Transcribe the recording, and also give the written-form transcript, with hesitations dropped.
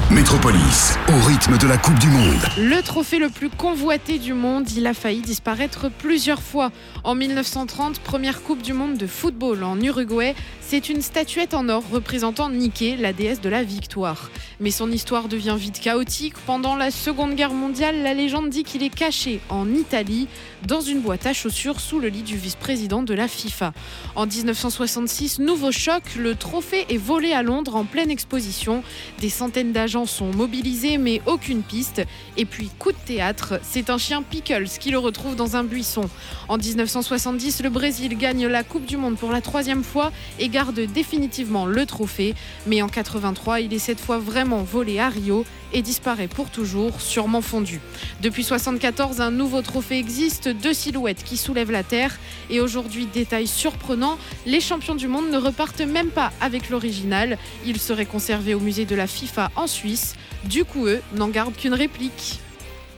Métropolis, au rythme de la Coupe du Monde. Le trophée le plus convoité du monde, il a failli disparaître plusieurs fois. En 1930, première Coupe du Monde de football en Uruguay, c'est une statuette en or représentant Nike, la déesse de la victoire. Mais son histoire devient vite chaotique. Pendant la Seconde Guerre mondiale, la légende dit qu'il est caché en Italie, dans une boîte à chaussures sous le lit du vice-président de la FIFA. En 1966, nouveau choc, le trophée est volé à Londres en pleine exposition. Des centaines d'agents sont mobilisés, mais aucune piste. Et puis, coup de théâtre, c'est un chien Pickles qui le retrouve dans un buisson. En 1970, le Brésil gagne la Coupe du Monde pour la 3e fois et garde définitivement le trophée. Mais en 83, il est cette fois vraiment volé à Rio et disparaît pour toujours, sûrement fondu. Depuis 1974, un nouveau trophée existe, 2 silhouettes qui soulèvent la terre. Et aujourd'hui, détail surprenant, les champions du monde ne repartent même pas avec l'original. Il serait conservé au musée de la FIFA en Suisse. Du coup, eux n'en gardent qu'une réplique.